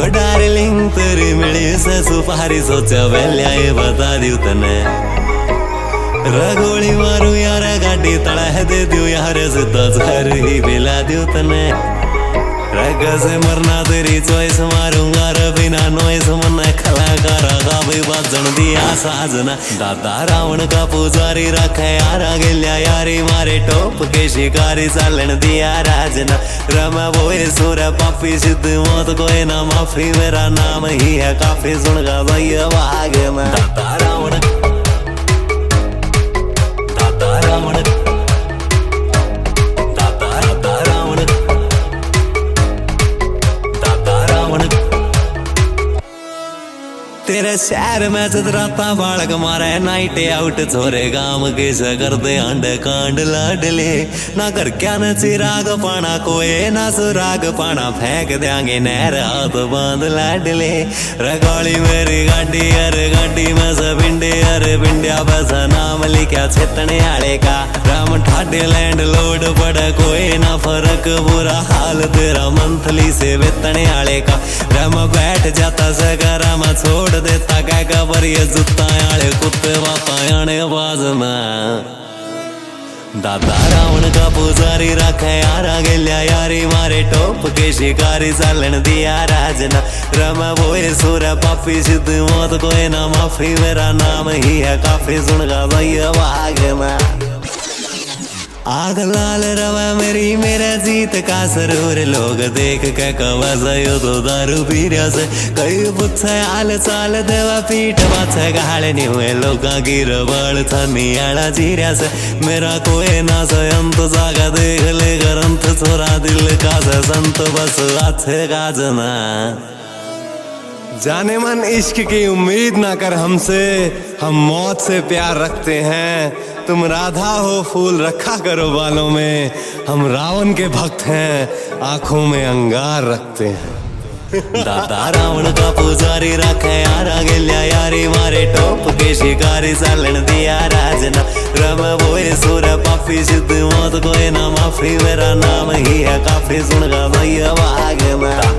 darling तेरी मिली से सुपारी सोचा वेल्या ये बता दियो तने रगोली मारू यार गाड़ी तड़ा दे दियो यार सीधा जहर ही पिला दियो तने रग से मरना तेरी चॉइस मारूंगा रे बिना नॉइस मन कलाकार का भी बाजन दिया साजना दादा रावण का पुजारी रखे यारा गिल्या यारी मारे टोप के शिकारी चालन दिया राजना रमा बोए सुर पापी सिद्ध मौत कोई ना माफी मेरा नाम ही है काफी सुन गा भैया भागे में दादा रावण तेरे शहर में चतराता बालक मारे नाइट आउट छोरे गांव के सगर दे अंड कांड लाडले ना कर क्या न चिराग पाना कोई ना सुराग पाना फेंक देंगे नहर हाथ बांध लाडले रगोली मेरी गाड़ी अरे गाड़ी में से बिंडे अरे बिंडिया बस नाम लिखा छेतने आले का राम ठाडे लैंड लोड पड़ा कोई ना फर्क बुरा हाल तेरा मंथली से वेतने आले का राम बैठ जाता सगरा में छोड़ देता क्या खबर ये जुत्ता आले कुत्ते बापा आने आवाज में दादा रावण का पुजारी रखे यारा गिल्या यारी मारे टोप के शिकारी चालन दिया राजना रमा बोए सुर पापी सिद्ध मौत कोई ना माफी मेरा नाम ही है काफी सुन गा भैया भागे में आग लाल रवा मेरी मेरा जीत का सरूर लोग देख के कवजयो तो दारू पी रहा से कई पुच्छे आल चाल देवा पीठ पाछे गाले नहीं हुए लोगा की रबड़ थनी आला जीरा से मेरा कोई ना संत जागा देख ले ग्रंथ छोरा दिल का से संत बस अच्छे गाजना जाने मन इश्क की उम्मीद ना कर हमसे हम मौत से प्यार रखते हैं तुम राधा हो फूल रखा करो बालों में हम रावण के भक्त हैं आंखों में अंगार रखते हैं दादा रावण का पुजारी रखे यारा गिल्या यारी मारे टोप के शिकारी चालन दिया राजना रम बोए सुर पापी सिद्ध मौत कोई ना माफी मेरा नाम ही है काफी सुन गा भैया भागे में